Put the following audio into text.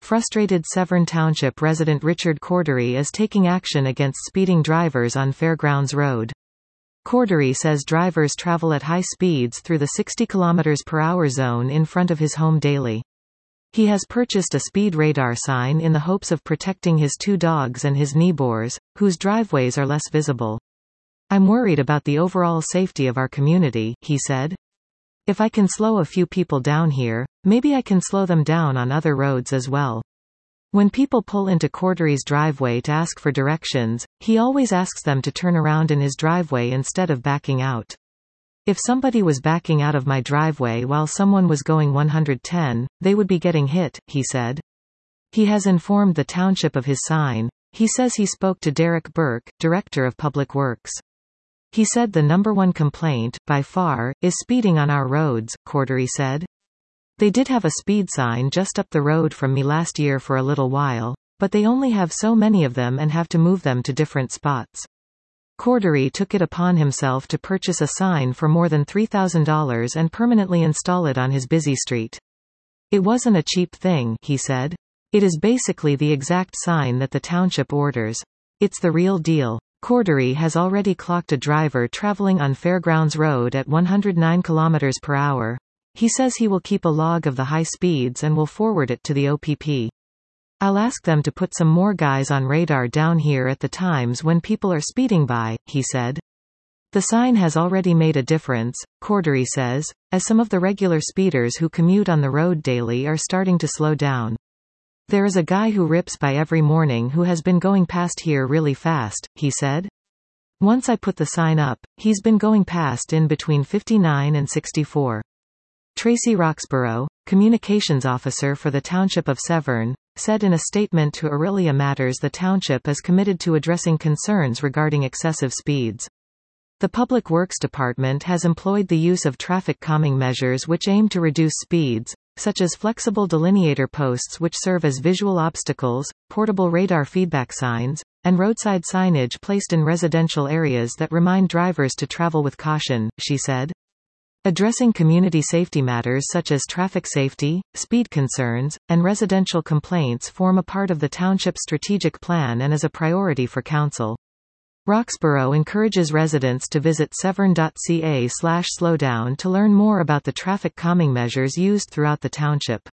Frustrated Severn Township resident Richard Cordery is taking action against speeding drivers on Fairgrounds Road. Cordery says drivers travel at high speeds through the 60 km/h zone in front of his home daily. He has purchased a speed radar sign in the hopes of protecting his 2 dogs and his neighbors, whose driveways are less visible. "I'm worried about the overall safety of our community," he said. "If I can slow a few people down here, maybe I can slow them down on other roads as well." When people pull into Cordery's driveway to ask for directions, he always asks them to turn around in his driveway instead of backing out. "If somebody was backing out of my driveway while someone was going 110, they would be getting hit," he said. He has informed the township of his sign. He says he spoke to Derek Burke, Director of Public Works. He said the number one complaint, by far, is speeding on our roads, Cordery said. "They did have a speed sign just up the road from me last year for a little while, but they only have so many of them and have to move them to different spots." Cordery took it upon himself to purchase a sign for more than $3,000 and permanently install it on his busy street. "It wasn't a cheap thing," he said. "It is basically the exact sign that the township orders. It's the real deal." Cordery has already clocked a driver traveling on Fairgrounds Road at 109 km/h. He says he will keep a log of the high speeds and will forward it to the OPP. "I'll ask them to put some more guys on radar down here at the times when people are speeding by," he said. The sign has already made a difference, Cordery says, as some of the regular speeders who commute on the road daily are starting to slow down. "There is a guy who rips by every morning who has been going past here really fast," he said. "Once I put the sign up, he's been going past in between 59 and 64. Tracy Roxborough, communications officer for the Township of Severn, said in a statement to Aurelia Matters the township is committed to addressing concerns regarding excessive speeds. The Public Works Department has employed the use of traffic calming measures which aim to reduce speeds, such as flexible delineator posts which serve as visual obstacles, portable radar feedback signs, and roadside signage placed in residential areas that remind drivers to travel with caution, she said. Addressing community safety matters such as traffic safety, speed concerns, and residential complaints form a part of the township's strategic plan and is a priority for council. Roxborough encourages residents to visit severn.ca/slowdown to learn more about the traffic calming measures used throughout the township.